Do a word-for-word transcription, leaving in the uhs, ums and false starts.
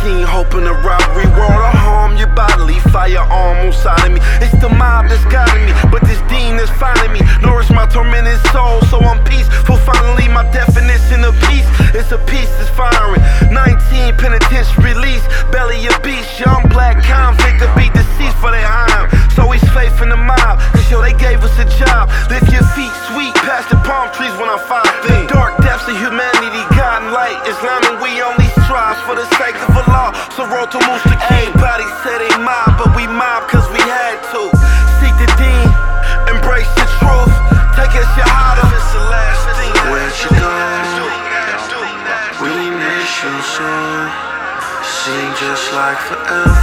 nineteen, hoping to robbery world or harm you bodily. Firearm on side of me. It's the mob that's guiding me, but this dean is finding me. Nourish my tormented soul, so I'm peaceful. Finally, my definition of peace is a peace that's firing. nineteen penitentiary release, belly a beast, young black convict to be deceased for their harm. So he's faith in the mob, cause yo, they gave us a job. Lift your feet sweet past the palm trees when I find the dark depths of humanity, God and light. Islam and we only strive for the sake of Allah. So roll to Mustaqim. Everybody say they mob, but we mob cause we had to. Seek the deen, embrace the truth, take a shahada. It's the last thing. Where'd you go? We miss you so. Seem just like forever.